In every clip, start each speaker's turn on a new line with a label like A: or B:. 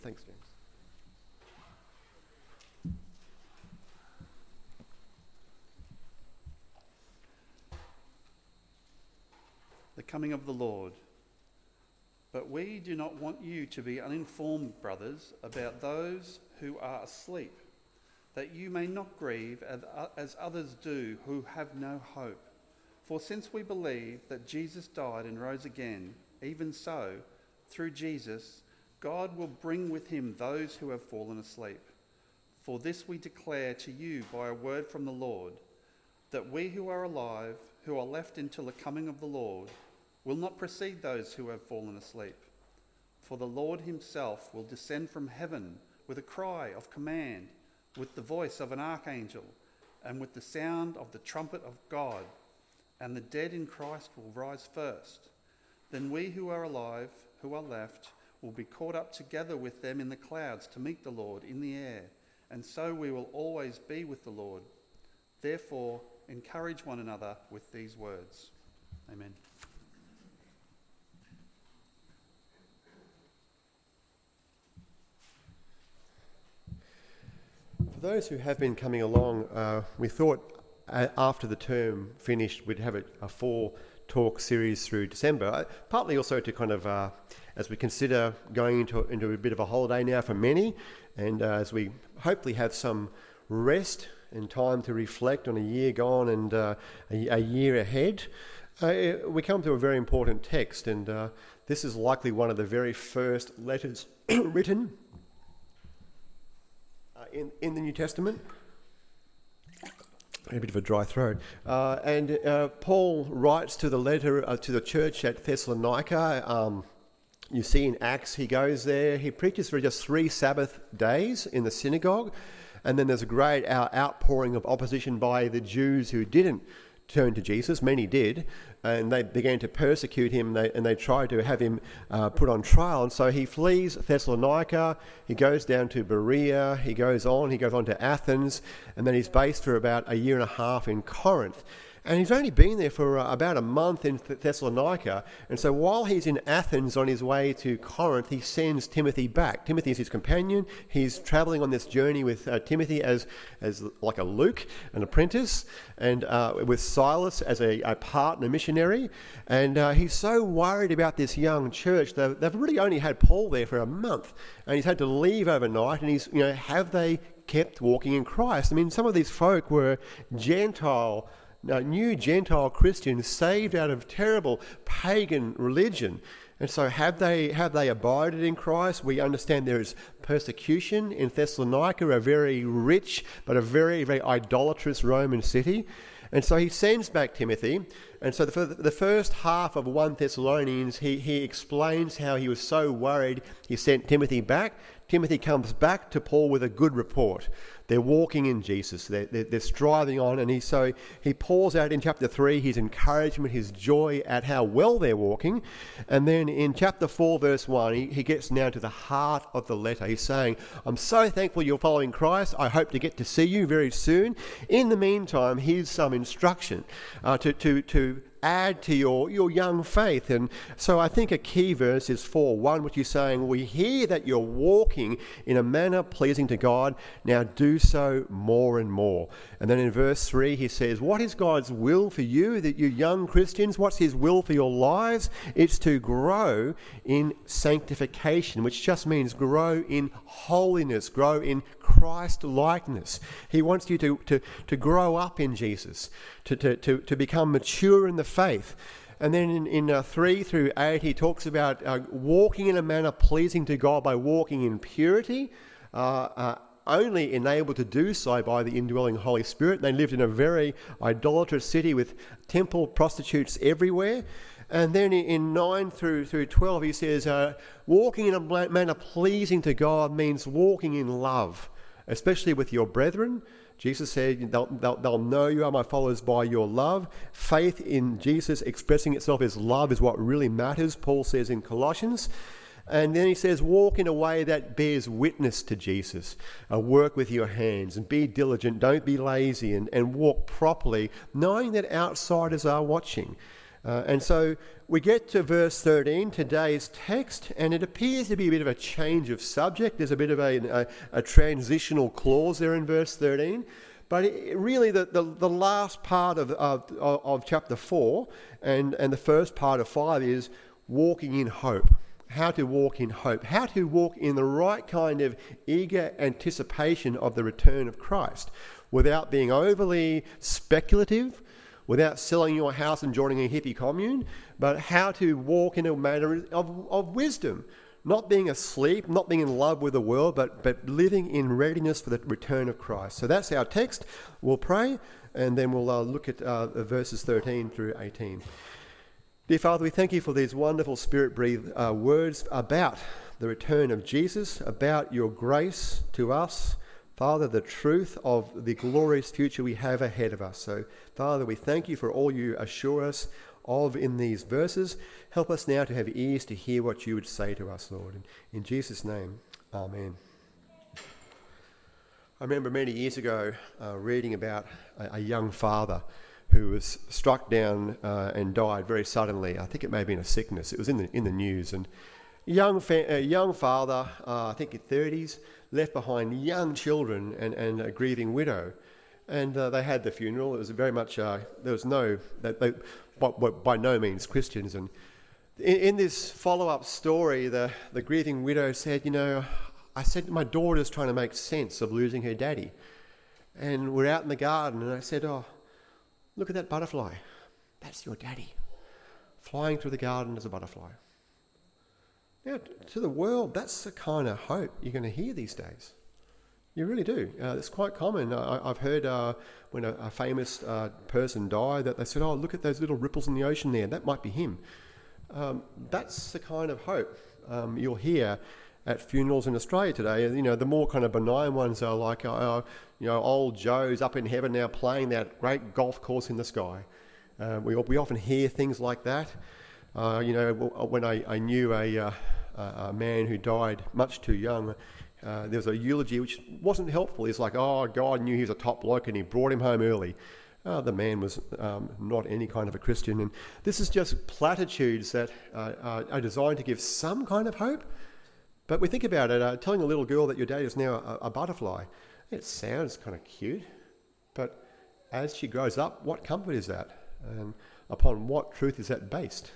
A: Thanks, James.
B: The coming of the Lord. But we do not want you to be uninformed, brothers, about those who are asleep, that you may not grieve as others do who have no hope. For since we believe that Jesus died and rose again, even so, through Jesus, God will bring with him those who have fallen asleep. For this we declare to you by a word from the Lord, that we who are alive, who are left until the coming of the Lord, will not precede those who have fallen asleep. For the Lord himself will descend from heaven with a cry of command, with the voice of an archangel, and with the sound of the trumpet of God, and the dead in Christ will rise first. Then we who are alive, who are left, will be caught up together with them in the clouds to meet the Lord in the air, and so we will always be with the Lord. Therefore, encourage one another with these words. Amen.
A: For those who have been coming along, we thought after the term finished we'd have a 4-talk series through December, partly also to kind of, as we consider going into a bit of a holiday now for many, and as we hopefully have some rest and time to reflect on a year gone and a year ahead, we come to a very important text, and this is likely one of the very first letters written in the New Testament. A bit of a dry throat. And Paul writes to the letter to the church at Thessalonica. You see in Acts, he goes there. He preaches for just 3 Sabbath days in the synagogue. And then there's a great outpouring of opposition by the Jews who didn't turn to Jesus. Many did. And they began to persecute him, and they tried to have him put on trial. And so he flees Thessalonica, he goes down to Berea, he goes on to Athens, and then he's based for about a year and a half in Corinth. And he's only been there for about a month in Thessalonica. And so while he's in Athens on his way to Corinth, he sends Timothy back. Timothy is his companion. He's travelling on this journey with Timothy as like a Luke, an apprentice, and with Silas as a partner missionary. And he's so worried about this young church. They've really only had Paul there for a month. And he's had to leave overnight. And have they kept walking in Christ? I mean, some of these folk were new Gentile Christians saved out of terrible pagan religion. And so have they abided in Christ? We understand there is persecution in Thessalonica, a very rich but a very, very idolatrous Roman city. And so he sends back Timothy. And so for the first half of 1 Thessalonians, he explains how he was so worried he sent Timothy back. Timothy comes back to Paul with a good report. They're walking in Jesus. They're striving on. And he pours out in chapter 3 his encouragement, his joy at how well they're walking. And then in chapter 4, verse 1, he gets now to the heart of the letter. He's saying, I'm so thankful you're following Christ. I hope to get to see you very soon. In the meantime, here's some instruction to add to your young faith. And so I think a key verse is 4:1, which is saying, we hear that you're walking in a manner pleasing to God. Now do so more and more. And then in verse 3, he says, what is God's will for you, that you young Christians? What's his will for your lives? It's to grow in sanctification, which just means grow in holiness, grow in Christ-likeness. He wants you to grow up in Jesus, to become mature in the faith. And then in 3 through 8, he talks about walking in a manner pleasing to God by walking in purity, only enabled to do so by the indwelling Holy Spirit. They lived in a very idolatrous city with temple prostitutes everywhere. And then in 9 through 12, he says, walking in a manner pleasing to God means walking in love, especially with your brethren. Jesus said, they'll know you are my followers by your love. Faith in Jesus expressing itself as love is what really matters, Paul says in Colossians. And then he says, walk in a way that bears witness to Jesus. Work with your hands and be diligent. Don't be lazy, and walk properly, knowing that outsiders are watching. And so we get to verse 13, today's text, and it appears to be a bit of a change of subject. There's a bit of a transitional clause there in verse 13. But really the last part of chapter 4 and the first part of 5 is walking in hope. How to walk in hope. How to walk in the right kind of eager anticipation of the return of Christ without being overly speculative, without selling your house and joining a hippie commune, but how to walk in a manner of wisdom, not being asleep, not being in love with the world, but living in readiness for the return of Christ. So that's our text. We'll pray, and then we'll look at verses 13 through 18. Dear Father, we thank you for these wonderful Spirit-breathed words about the return of Jesus, about your grace to us, Father, the truth of the glorious future we have ahead of us. So, Father, we thank you for all you assure us of in these verses. Help us now to have ears to hear what you would say to us, Lord. In Jesus' name, amen. I remember many years ago reading about a young father who was struck down and died very suddenly. I think it may have been a sickness. It was in the news. And a young father, I think in 30s, left behind young children and a grieving widow. And they had the funeral. It was very much, there was no, they by no means Christians. And in this follow-up story, the grieving widow said, I said my daughter's trying to make sense of losing her daddy. And we're out in the garden, and I said, oh, look at that butterfly. That's your daddy. Flying through the garden as a butterfly. Now, to the world, that's the kind of hope you're going to hear these days. You really do. It's quite common. I've heard when a famous person died that they said, oh, look at those little ripples in the ocean there. That might be him. That's the kind of hope you'll hear at funerals in Australia today. The more kind of benign ones are like, old Joe's up in heaven now playing that great golf course in the sky. We often hear things like that. When I knew a man who died much too young, there was a eulogy which wasn't helpful. He's like, oh, God knew he was a top bloke and he brought him home early. The man was not any kind of a Christian. And this is just platitudes that are designed to give some kind of hope. But we think about it, telling a little girl that your dad is now a butterfly, it sounds kind of cute. But as she grows up, what comfort is that? And upon what truth is that based?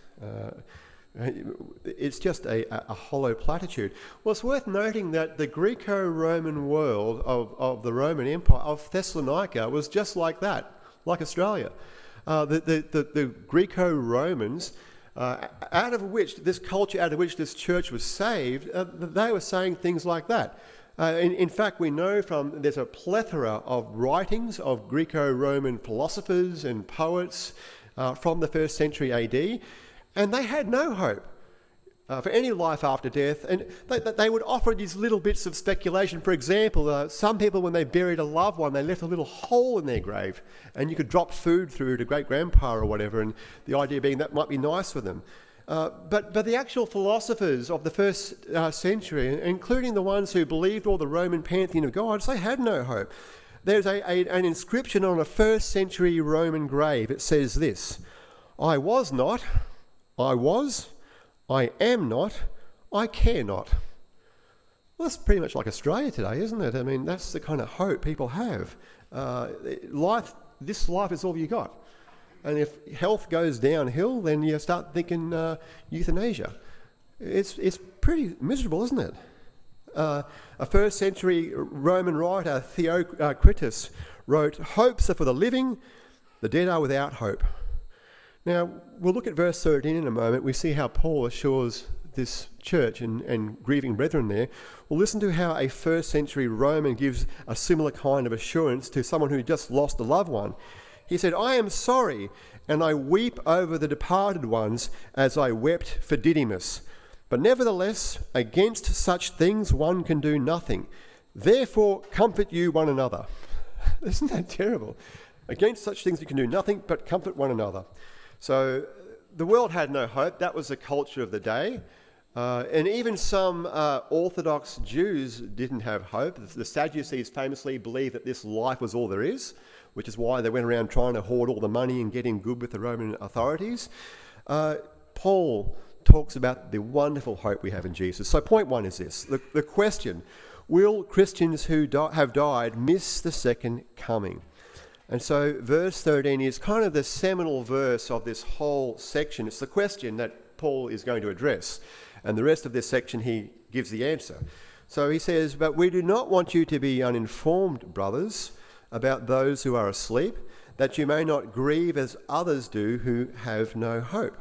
A: It's just a hollow platitude. Well, it's worth noting that the Greco-Roman world of the Roman Empire, of Thessalonica, was just like that, like Australia. The Greco-Romans, out of which this church was saved, they were saying things like that. In fact, we know there's a plethora of writings of Greco-Roman philosophers and poets from the 1st century AD, and they had no hope for any life after death. And they would offer these little bits of speculation. For example, some people, when they buried a loved one, they left a little hole in their grave, and you could drop food through to great-grandpa or whatever, and the idea being that might be nice for them. But the actual philosophers of the 1st century, including the ones who believed all the Roman pantheon of gods, they had no hope. There's an inscription on a 1st century Roman grave. It says this: I was not, I was, I am not, I care not. Well, that's pretty much like Australia today, isn't it? I mean, that's the kind of hope people have. This life is all you got. And if health goes downhill, then you start thinking euthanasia. It's pretty miserable, isn't it? A 1st century Roman writer, Theocritus, wrote, hopes are for the living, the dead are without hope. Now, we'll look at verse 13 in a moment. We see how Paul assures this church and grieving brethren there. We'll listen to how a 1st century Roman gives a similar kind of assurance to someone who just lost a loved one. He said, I am sorry, and I weep over the departed ones as I wept for Didymus. But nevertheless, against such things one can do nothing. Therefore, comfort you one another. Isn't that terrible? Against such things you can do nothing but comfort one another. So the world had no hope. That was the culture of the day. And even some Orthodox Jews didn't have hope. The Sadducees famously believed that this life was all there is, which is why they went around trying to hoard all the money and get in good with the Roman authorities. Paul talks about the wonderful hope we have in Jesus. So point one is this, the question, will Christians who have died miss the second coming? And so verse 13 is kind of the seminal verse of this whole section. It's the question that Paul is going to address. And the rest of this section he gives the answer. So he says, "But we do not want you to be uninformed, brothers, about those who are asleep, that you may not grieve as others do who have no hope."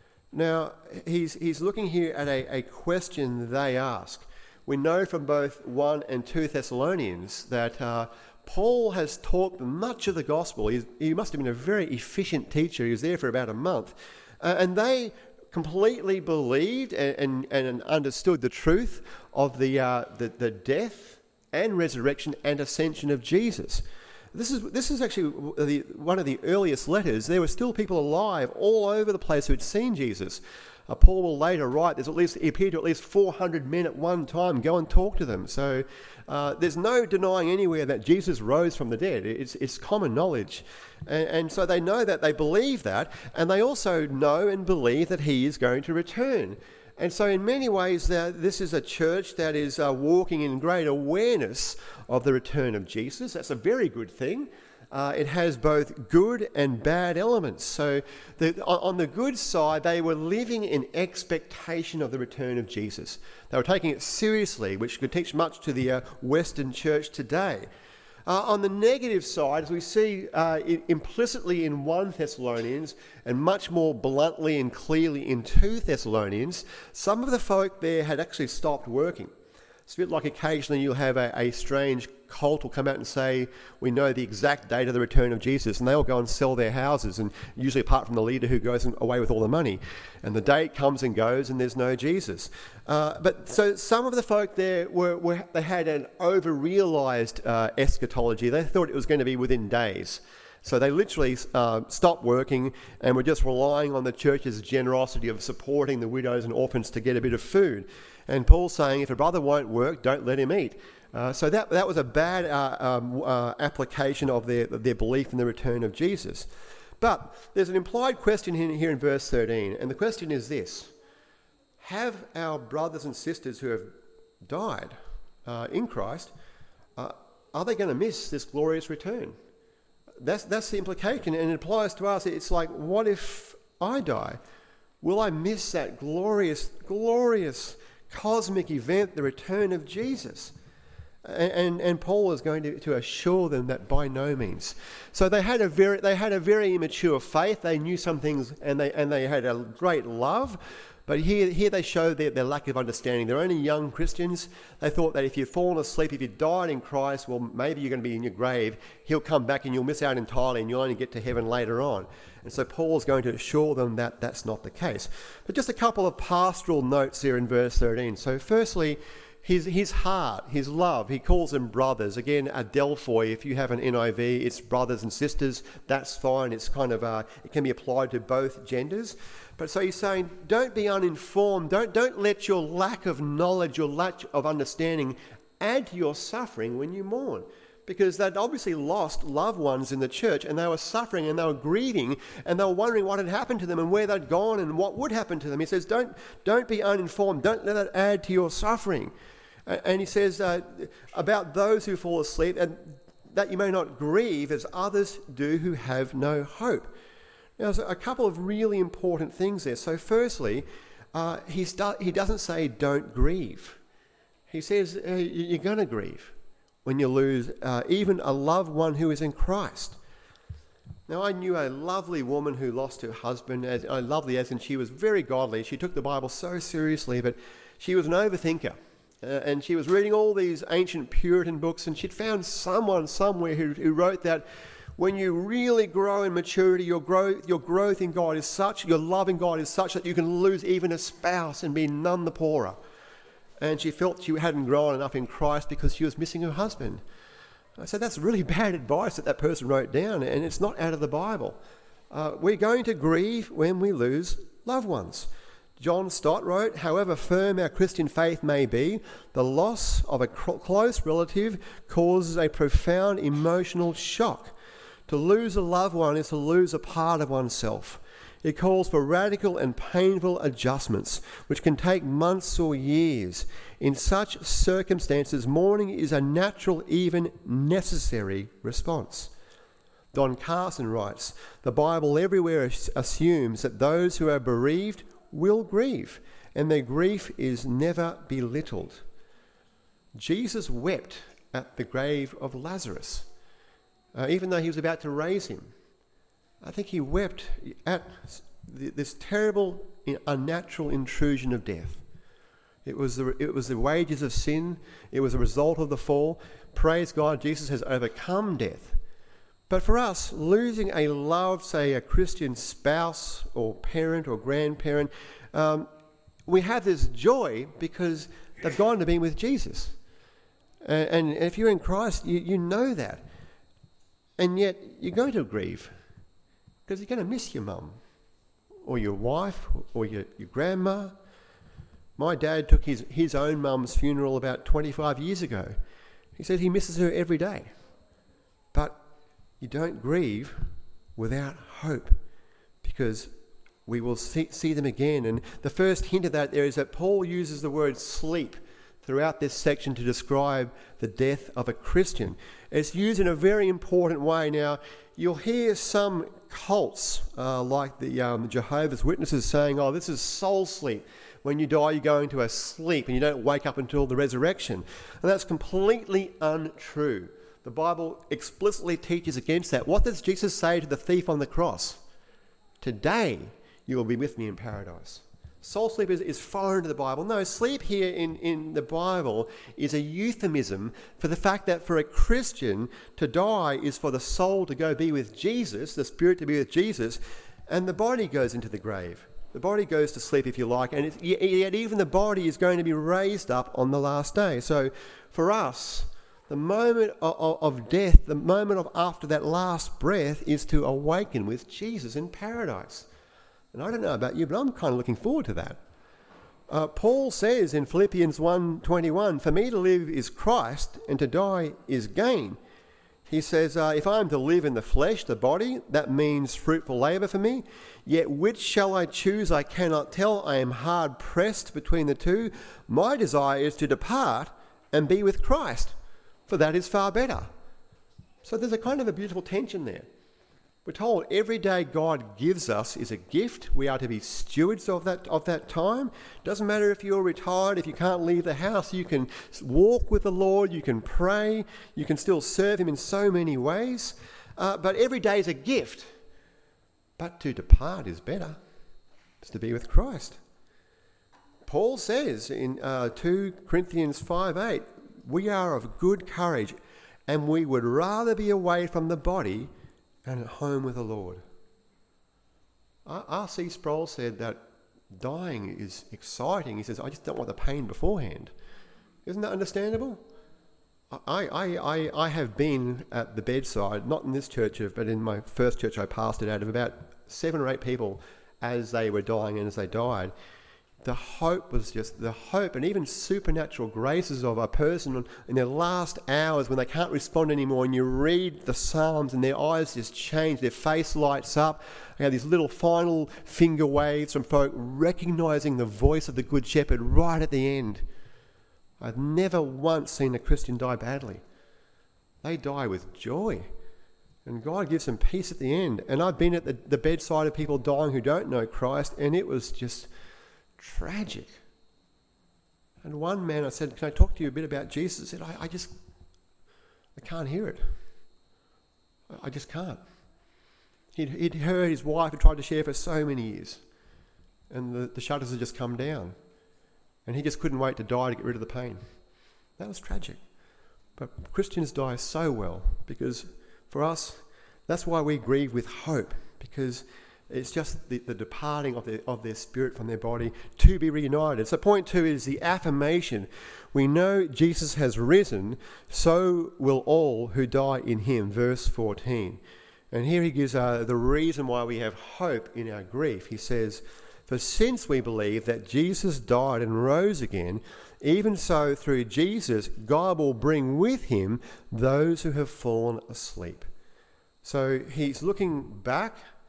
A: Now, he's looking here at a question they ask. We know from both 1 and 2 Thessalonians that Paul has taught much of the gospel. He must have been a very efficient teacher. He was there for about a month. And they completely believed and understood the truth of the death and resurrection and ascension of Jesus. This is actually one of the earliest letters. There were still people alive all over the place who had seen Jesus. Paul will later write, he appeared to at least 400 men at one time. Go and talk to them. So there's no denying anywhere that Jesus rose from the dead. It's common knowledge. And so they know that, they believe that, and they also know and believe that he is going to return. And so in many ways, this is a church that is walking in great awareness of the return of Jesus. That's a very good thing. It has both good and bad elements. So on the good side, they were living in expectation of the return of Jesus. They were taking it seriously, which could teach much to the Western church today. On the negative side, as we see implicitly in 1 Thessalonians and much more bluntly and clearly in 2 Thessalonians, some of the folk there had actually stopped working. It's a bit like occasionally you'll have a strange cult will come out and say, we know the exact date of the return of Jesus, and they'll go and sell their houses, and usually apart from the leader who goes away with all the money. And the date comes and goes and there's no Jesus. But so some of the folk there they had an over-realised eschatology. They thought it was going to be within days. So they literally stopped working and were just relying on the church's generosity of supporting the widows and orphans to get a bit of food. And Paul's saying, if a brother won't work, don't let him eat. So that was a bad application of their belief in the return of Jesus. But there's an implied question here in verse 13, and the question is this: have our brothers and sisters who have died in Christ, are they going to miss this glorious return? That's the implication, and it applies to us. It's like, what if I die? Will I miss that glorious, glorious cosmic event, the return of Jesus? And Paul is going to assure them that by no means. So they had a very immature faith. They knew some things, and they had a great love. But here they show their lack of understanding. They're only young Christians. They thought that if you've fallen asleep, if you died in Christ, well, maybe you're going to be in your grave. He'll come back and you'll miss out entirely, and you'll only get to heaven later on. And so Paul's going to assure them that that's not the case. But just a couple of pastoral notes here in verse 13. So firstly, his heart, his love, he calls them brothers. Again, adelphoi, if you have an NIV, it's brothers and sisters. That's fine. It's kind of, it can be applied to both genders. But so he's saying, don't be uninformed. Don't let your lack of knowledge, your lack of understanding add to your suffering when you mourn. Because they'd obviously lost loved ones in the church, and they were suffering and they were grieving, and they were wondering what had happened to them and where they'd gone and what would happen to them. He says, don't be uninformed. Don't let that add to your suffering. And he says about those who fall asleep, and that you may not grieve as others do who have no hope. Now, there's a couple of really important things there. So firstly, he doesn't say don't grieve. He says you're going to grieve when you lose even a loved one who is in Christ. Now, I knew a lovely woman who lost her husband, lovely as in she was very godly. She took the Bible so seriously, but she was an overthinker. And she was reading all these ancient Puritan books, and she'd found someone somewhere who wrote that when you really grow in maturity, your growth in God is such, your love in God is such that you can lose even a spouse and be none the poorer. And she felt she hadn't grown enough in Christ because she was missing her husband. I said, that's really bad advice that person wrote down, and it's not out of the Bible. We're going to grieve when we lose loved ones. John Stott wrote, however firm our Christian faith may be, the loss of a close relative causes a profound emotional shock. To lose a loved one is to lose a part of oneself. It calls for radical and painful adjustments, which can take months or years. In such circumstances, mourning is a natural, even necessary response. Don Carson writes, "The Bible everywhere assumes that those who are bereaved will grieve, and their grief is never belittled." Jesus wept at the grave of Lazarus, even though he was about to raise him. I think he wept at this terrible, unnatural intrusion of death. It was the wages of sin. It was a result of the fall. Praise God, Jesus has overcome death. But for us, losing a loved, say, a Christian spouse or parent or grandparent, we have this joy because they've gone to be with Jesus. And if you're in Christ, you know that. And yet you're going to grieve because you're going to miss your mum or your wife or your grandma. My dad took his own mum's funeral about 25 years ago. He said he misses her every day. But you don't grieve without hope, because we will see them again. And the first hint of that there is that Paul uses the word sleep throughout this section to describe the death of a Christian. It's used in a very important way. Now, you'll hear some cults like the Jehovah's Witnesses saying, "Oh, this is soul sleep. When you die, you go into a sleep and you don't wake up until the resurrection." And that's completely untrue. The Bible explicitly teaches against that. What does Jesus say to the thief on the cross? "Today you will be with me in paradise." Soul sleep is foreign to the Bible. No, sleep here in the Bible is a euphemism for the fact that for a Christian to die is for the soul to go be with Jesus, the spirit to be with Jesus, and the body goes into the grave. The body goes to sleep, if you like, and yet even the body is going to be raised up on the last day. So for us, the moment of death, the moment of after that last breath, is to awaken with Jesus in paradise. And I don't know about you, but I'm kind of looking forward to that. Paul says in Philippians 1:21, "For me to live is Christ, and to die is gain." He says, "If I am to live in the flesh, the body, that means fruitful labour for me. Yet which shall I choose? I cannot tell. I am hard pressed between the two. My desire is to depart and be with Christ, for that is far better." So there's a kind of a beautiful tension there. We're told every day God gives us is a gift. We are to be stewards of that time. Doesn't matter if you're retired, if you can't leave the house, you can walk with the Lord, you can pray, you can still serve him in so many ways. But every day is a gift. But to depart is better. It's to be with Christ. Paul says in 2 Corinthians 5:8, "We are of good courage, and we would rather be away from the body and at home with the Lord." R.C. Sproul said that dying is exciting. He says, "I just don't want the pain beforehand." Isn't that understandable? I have been at the bedside, not in this church, but in my first church I pastored out, of about 7 or 8 people as they were dying and as they died. The hope was just the hope and even supernatural graces of a person in their last hours when they can't respond anymore, and you read the Psalms and their eyes just change, their face lights up. You have these little final finger waves from folk recognising the voice of the Good Shepherd right at the end. I've never once seen a Christian die badly. They die with joy. And God gives them peace at the end. And I've been at the bedside of people dying who don't know Christ, and it was just tragic. And one man, I said, "Can I talk to you a bit about Jesus?" He said, I can't hear it. I just can't. He'd heard his wife had tried to share for so many years, and the shutters had just come down, and he just couldn't wait to die to get rid of the pain. That was tragic. But Christians die so well, because for us, that's why we grieve with hope, because it's just the departing of their spirit from their body to be reunited. So point 2 is the affirmation. We know Jesus has risen, so will all who die in him. Verse 14. And here he gives the reason why we have hope in our grief. He says, "For since we believe that Jesus died and rose again, even so through Jesus God will bring with him those who have fallen asleep." So he's looking back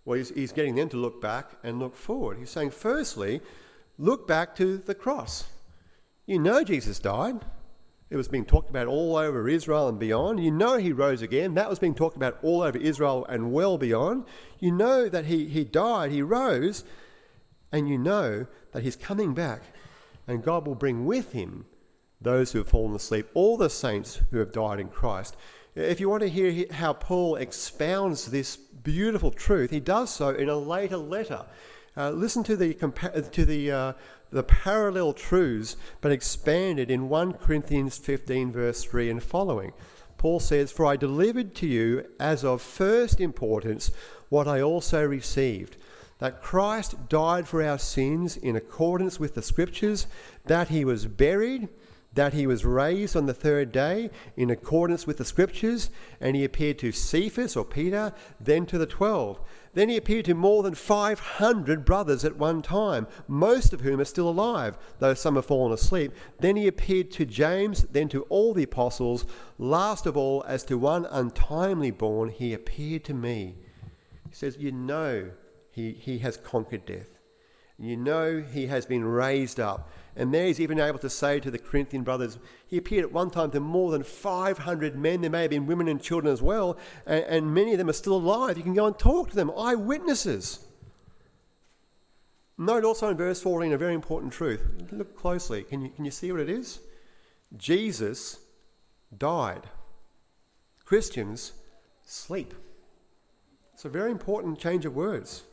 A: Well, he's getting them to look back and look forward. He's saying, firstly, look back to the cross. You know Jesus died. It was being talked about all over Israel and beyond. You know he rose again. That was being talked about all over Israel and well beyond. You know that he died, he rose, and you know that he's coming back, and God will bring with him those who have fallen asleep, all the saints who have died in Christ. If you want to hear how Paul expounds this beautiful truth, he does so in a later letter. Listen to the parallel truths, but expanded in 1 Corinthians 15, verse 3 and following. Paul says, "For I delivered to you as of first importance what I also received, that Christ died for our sins in accordance with the Scriptures, that he was buried, that he was raised on the third day in accordance with the Scriptures, and he appeared to Cephas, or Peter, then to the 12. Then he appeared to more than 500 brothers at one time, most of whom are still alive, though some have fallen asleep. Then he appeared to James, then to all the apostles. Last of all, as to one untimely born, he appeared to me." He says, you know he has conquered death. You know he has been raised up. And there he's even able to say to the Corinthian brothers, he appeared at one time to more than 500 men. There may have been women and children as well, and many of them are still alive. You can go and talk to them, eyewitnesses. Note also in verse 14 a very important truth. Look closely. Can you see what it is? Jesus died. Christians sleep. It's a very important change of words.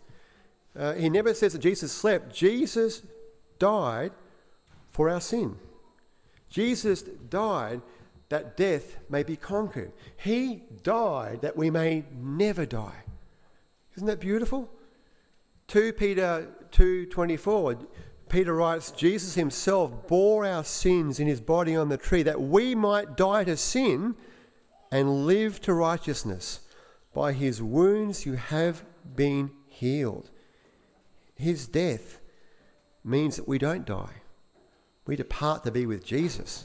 A: He never says that Jesus slept. Jesus died for our sin. Jesus died that death may be conquered. He died that we may never die. Isn't that beautiful? 2 Peter 2:24, Peter writes, "Jesus himself bore our sins in his body on the tree, that we might die to sin and live to righteousness. By his wounds you have been healed." His death means that we don't die. We depart to be with Jesus.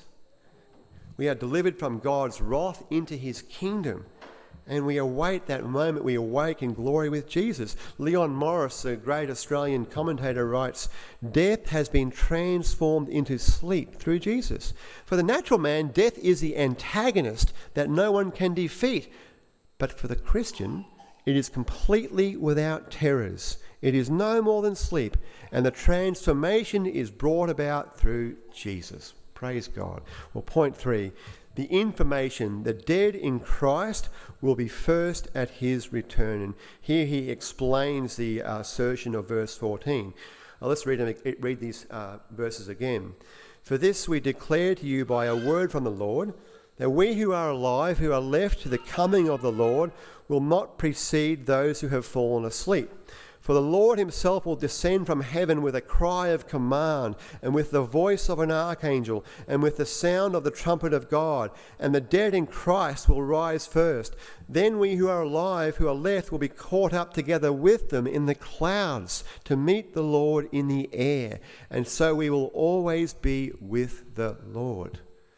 A: We are delivered from God's wrath into his kingdom, and we await that moment we awake in glory with Jesus. Leon Morris, a great Australian commentator, writes, "Death has been transformed into sleep through Jesus. For the natural man, death is the antagonist that no one can defeat. But for the Christian, it is completely without terrors. It is no more than sleep, and the transformation is brought about through Jesus." Praise God. Well, point 3, the information, the dead in Christ will be first at his return. And here he explains the assertion of verse 14. Let's read these verses again. "For this we declare to you by a word from the Lord, that we who are alive, who are left to the coming of the Lord, will not precede those who have fallen asleep. For the Lord himself will descend from heaven with a cry of command, and with the voice of an archangel, and with the sound of the trumpet of God, and the dead in Christ will rise first. Then we who are alive, who are left, will be caught up together with them in the clouds to meet the Lord in the air, and so we will always be with the Lord."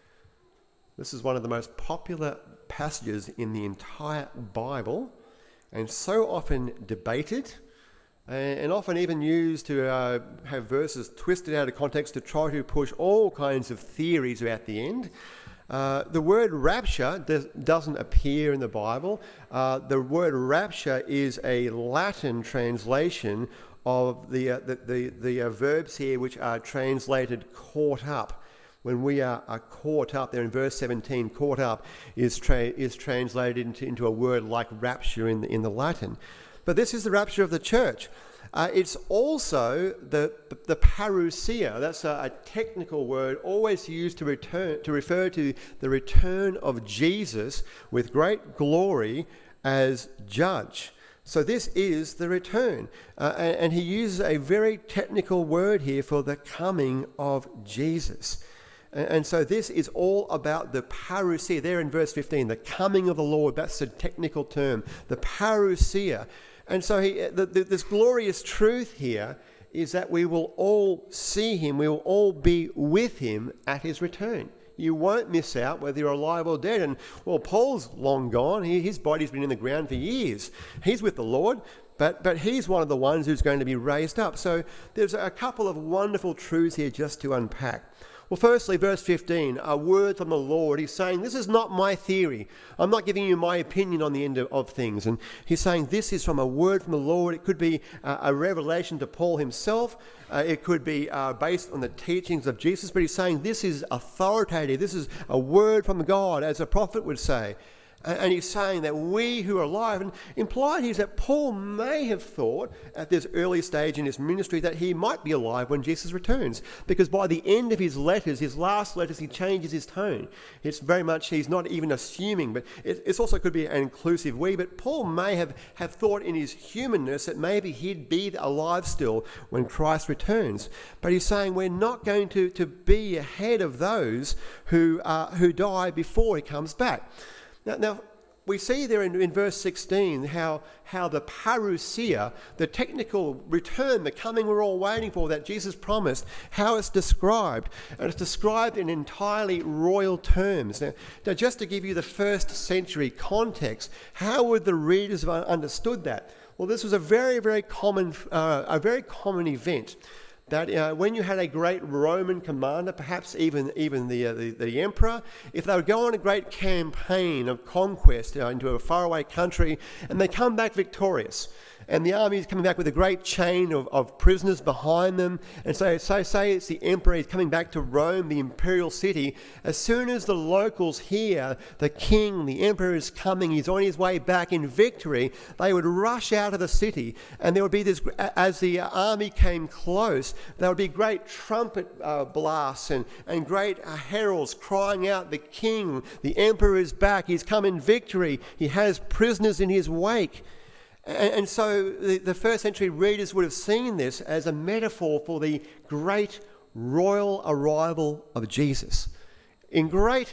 A: This is one of the most popular passages in the entire Bible, and so often debated, and often even used to have verses twisted out of context to try to push all kinds of theories at the end. The word rapture doesn't appear in the Bible. The word rapture is a Latin translation of the verbs here which are translated caught up. When we are caught up, there in verse 17, caught up is translated into a word like rapture in the Latin. But this is the rapture of the church. It's also the parousia. That's a technical word always used to refer to the return of Jesus with great glory as judge. So this is the return. And he uses a very technical word here for the coming of Jesus. And so this is all about the parousia. There in verse 15, the coming of the Lord, that's the technical term, the parousia. And so this glorious truth here is that we will all see him, we will all be with him at his return. You won't miss out whether you're alive or dead. And, well, Paul's long gone. His body's been in the ground for years. He's with the Lord. But he's one of the ones who's going to be raised up. So there's a couple of wonderful truths here just to unpack. Well, firstly, verse 15, a word from the Lord. He's saying, this is not my theory. I'm not giving you my opinion on the end of things. And he's saying this is from a word from the Lord. It could be a revelation to Paul himself. It could be based on the teachings of Jesus. But he's saying this is authoritative. This is a word from God, as a prophet would say. And he's saying that we who are alive, and implied is that Paul may have thought at this early stage in his ministry that he might be alive when Jesus returns. Because by the end of his letters, his last letters, he changes his tone. It's very much, he's not even assuming, but it also could be an inclusive we. But Paul may have thought in his humanness that maybe he'd be alive still when Christ returns. But he's saying we're not going to be ahead of those who die before he comes back. Now, we see there in verse 16 how the parousia, the technical return, the coming we're all waiting for that Jesus promised, how it's described. And it's described in entirely royal terms. Now, just to give you the first century context, how would the readers have understood that? Well, this was a very, very common event. That when you had a great Roman commander, perhaps even the emperor, if they would go on a great campaign of conquest into a faraway country, and they come back victorious, and the army is coming back with a great chain of prisoners behind them, and so say it's the emperor, he's coming back to Rome, the imperial city. As soon as the locals hear the king, the emperor is coming, he's on his way back in victory, they would rush out of the city, and there would be this, as the army came close, there would be great trumpet blasts and great heralds crying out, the king, the emperor is back, he's come in victory, he has prisoners in his wake. And so the first century readers would have seen this as a metaphor for the great royal arrival of Jesus in great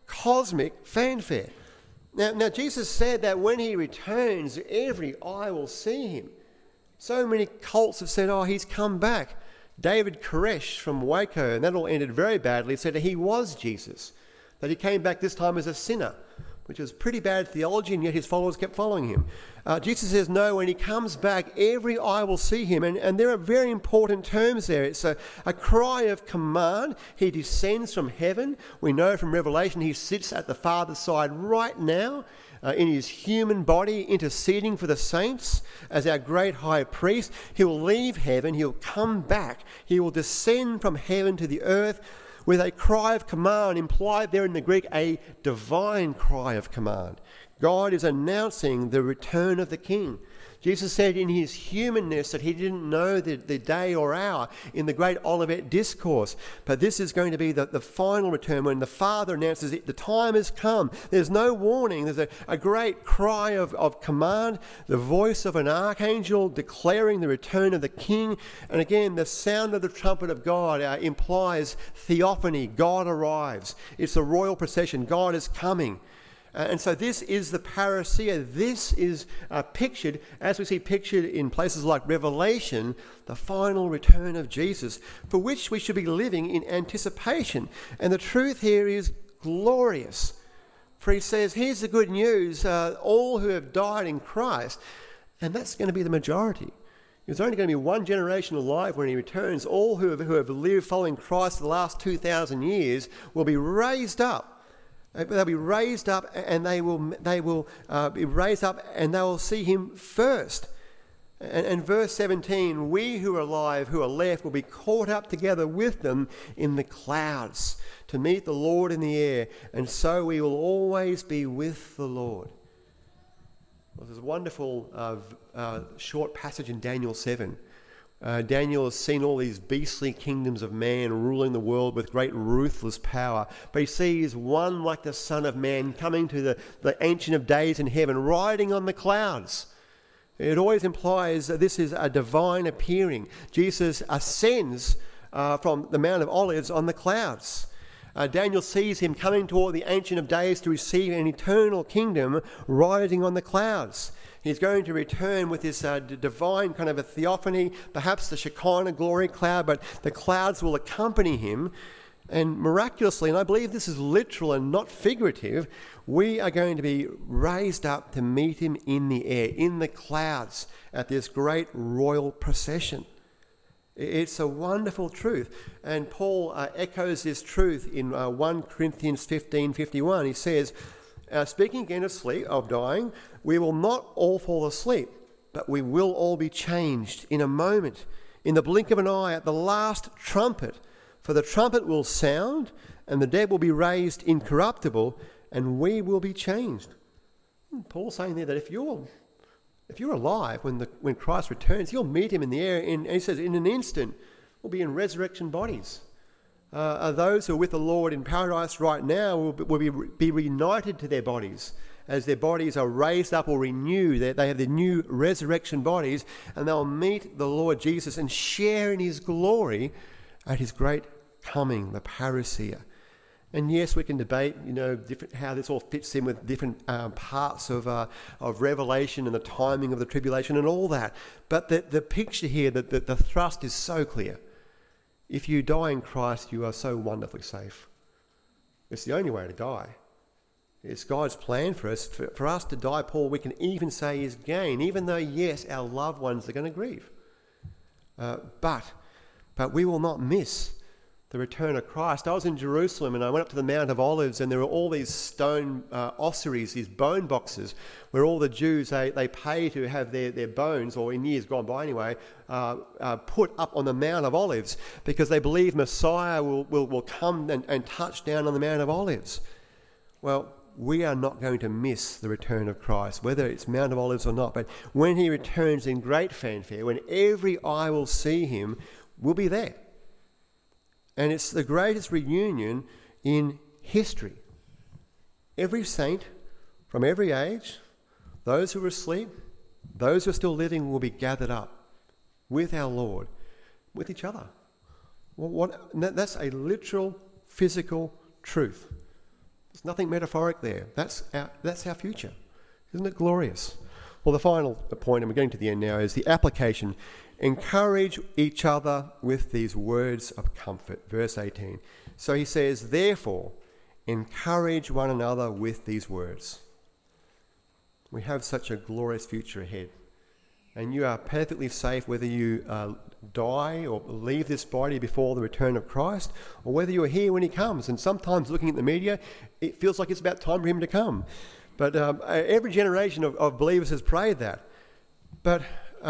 A: cosmic fanfare. Now Jesus said that when he returns, every eye will see him. So many cults have said, he's come back. David Koresh from Waco, and that all ended very badly, said that he was Jesus, that he came back this time as a sinner, which was pretty bad theology, and yet his followers kept following him. Jesus says, no, when he comes back, every eye will see him. And there are very important terms there. It's a cry of command. He descends from heaven. We know from Revelation he sits at the Father's side right now in his human body, interceding for the saints as our great high priest. He will leave heaven. He'll come back. He will descend from heaven to the earth with a cry of command, implied there in the Greek, a divine cry of command. God is announcing the return of the King. Jesus said in his humanness that he didn't know the day or hour in the great Olivet Discourse. But this is going to be the final return when the Father announces it. The time has come. There's no warning. There's a great cry of command, the voice of an archangel declaring the return of the King. And again, the sound of the trumpet of God implies theophany. God arrives. It's a royal procession. God is coming. And so this is the parousia. This is pictured, as we see pictured in places like Revelation, the final return of Jesus, for which we should be living in anticipation. And the truth here is glorious. For he says, here's the good news, all who have died in Christ, and that's going to be the majority. There's only going to be one generation alive when he returns. All who have lived following Christ for the last 2,000 years will be raised up. They'll be raised up, and they will be raised up, and they will see him first. And verse 17, we who are alive, who are left, will be caught up together with them in the clouds to meet the Lord in the air, and so we will always be with the Lord. Well, there's a wonderful short passage in Daniel 7. Daniel has seen all these beastly kingdoms of man ruling the world with great ruthless power, but he sees one like the Son of Man coming to the Ancient of Days in heaven, riding on the clouds. It always implies that this is a divine appearing. Jesus ascends from the Mount of Olives on the clouds. Daniel sees him coming toward the Ancient of Days to receive an eternal kingdom, riding on the clouds. He's going to return with this divine kind of a theophany, perhaps the Shekinah glory cloud, but the clouds will accompany him. And miraculously, and I believe this is literal and not figurative, we are going to be raised up to meet him in the air, in the clouds, at this great royal procession. It's a wonderful truth. And Paul echoes this truth in 1 Corinthians 15:51. He says, speaking again of sleep, of dying, we will not all fall asleep, but we will all be changed in a moment, in the blink of an eye, at the last trumpet. For the trumpet will sound, and the dead will be raised incorruptible, and we will be changed. Paul's saying there that if you're alive when Christ returns, you'll meet him in the air, and he says in an instant, we'll be in resurrection bodies. Those who are with the Lord in paradise right now will be reunited to their bodies as their bodies are raised up or renewed. They have their new resurrection bodies, and they'll meet the Lord Jesus and share in his glory at his great coming, the parousia. And yes, we can debate, how this all fits in with different parts of Revelation and the timing of the tribulation and all that. But the picture here, the thrust is so clear. If you die in Christ, you are so wonderfully safe. It's the only way to die. It's God's plan for us. For us to die, Paul, we can even say is gain, even though, yes, our loved ones are going to grieve. But we will not miss the return of Christ. I was in Jerusalem and I went up to the Mount of Olives, and there were all these stone ossuaries, these bone boxes, where all the Jews, they pay to have their bones, or in years gone by anyway, put up on the Mount of Olives, because they believe Messiah will come and touch down on the Mount of Olives. Well, we are not going to miss the return of Christ, whether it's Mount of Olives or not. But when he returns in great fanfare, when every eye will see him, we'll be there. And it's the greatest reunion in history. Every saint from every age, those who are asleep, those who are still living, will be gathered up with our Lord, with each other. That's a literal, physical truth. There's nothing metaphoric there. That's our future. Isn't it glorious? Well, the final point, and we're getting to the end now, is the application. Encourage each other with these words of comfort. Verse 18. So he says, therefore, encourage one another with these words. We have such a glorious future ahead. And you are perfectly safe whether you die or leave this body before the return of Christ, or whether you're here when he comes. And sometimes looking at the media, it feels like it's about time for him to come. But every generation of believers has prayed that. But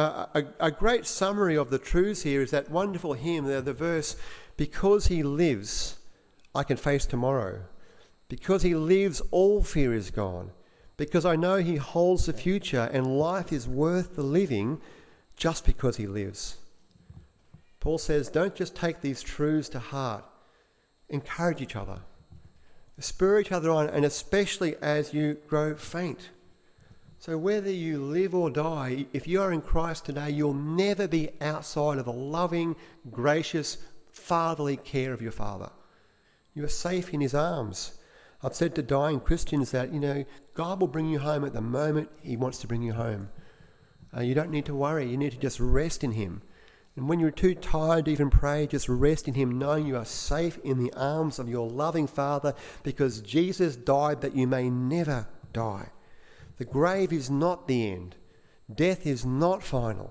A: a great summary of the truths here is that wonderful hymn, the verse, because he lives, I can face tomorrow. Because he lives, all fear is gone. Because I know he holds the future, and life is worth the living just because he lives. Paul says, don't just take these truths to heart. Encourage each other. Spur each other on, and especially as you grow faint. So whether you live or die, if you are in Christ today, you'll never be outside of the loving, gracious, fatherly care of your Father. You are safe in his arms. I've said to dying Christians that, God will bring you home at the moment he wants to bring you home. You don't need to worry. You need to just rest in him. And when you're too tired to even pray, just rest in him, knowing you are safe in the arms of your loving Father, because Jesus died that you may never die. The grave is not the end. Death is not final.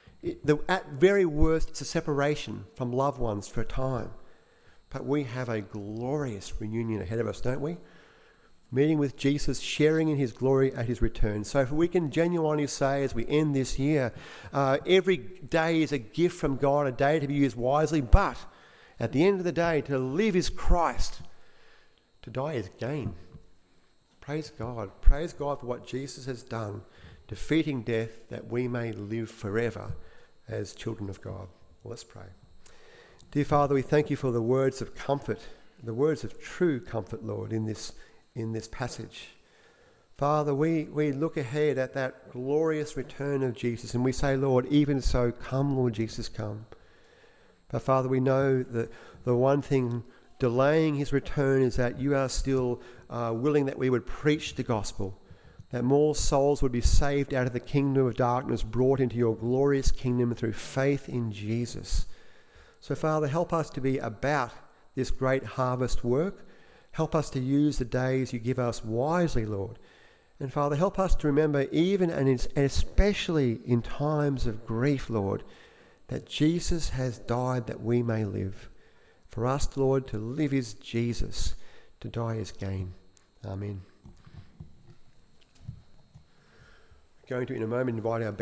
A: At very worst, it's a separation from loved ones for a time. But we have a glorious reunion ahead of us, don't we? Meeting with Jesus, sharing in his glory at his return. So if we can genuinely say as we end this year, every day is a gift from God, a day to be used wisely, but at the end of the day, to live is Christ. To die is gain. Praise God. Praise God for what Jesus has done, defeating death that we may live forever as children of God. Well, let's pray. Dear Father, we thank you for the words of comfort, the words of true comfort, Lord, in this passage. Father, we look ahead at that glorious return of Jesus, and we say, Lord, even so, come, Lord Jesus, come. But Father, we know that the one thing delaying his return is that you are still willing that we would preach the gospel, that more souls would be saved out of the kingdom of darkness, brought into your glorious kingdom through faith in Jesus. So, Father, help us to be about this great harvest work. Help us to use the days you give us wisely, Lord. And Father, help us to remember, even and especially in times of grief, Lord, that Jesus has died that we may live. For us, Lord, to live is Jesus, to die is gain. Amen. Going to, in a moment, invite our